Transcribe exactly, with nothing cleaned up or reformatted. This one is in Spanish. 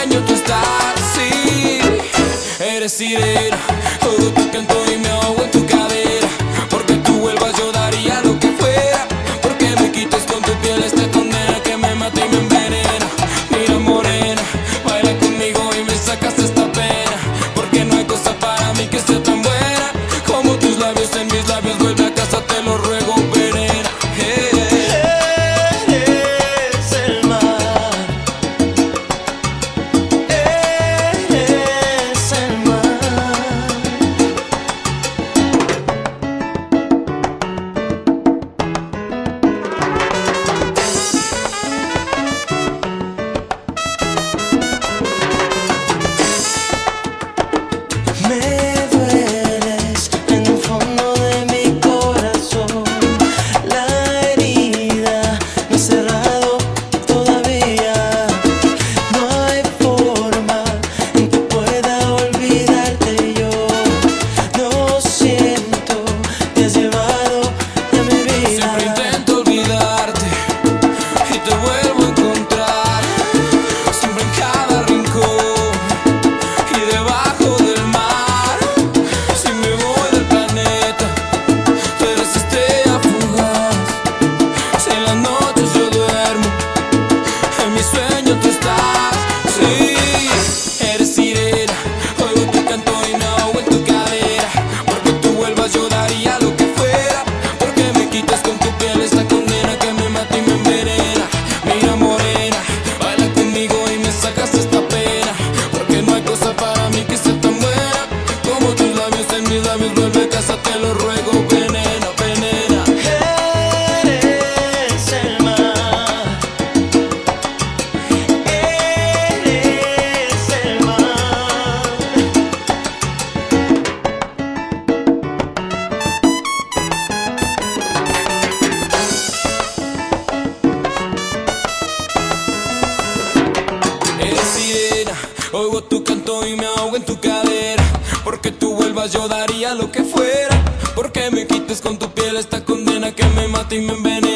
sueño tú estás, sí. Eres sirena, oigo tu canto y me ahogo en tu cadera. Porque tú vuelvas yo daría lo que fuera. Porque me quites con tu piel esta condena que me mata y me envenena. Mira morena, baila conmigo y me sacas esta pena. Porque no hay cosa para mí que sea tan buena como tus labios en mis labios. Vuelve a casa, te lo ruego, venena. Hey. Vuelve a casa, te lo ruego, venena, venena. Eres el mar, eres el mar. Eres sirena, oigo tu canto y me ahogo en tu cadera. Porque tú vuelvas yo daría lo que fuera. Porque me quites con tu piel esta condena que me mata y me envenena.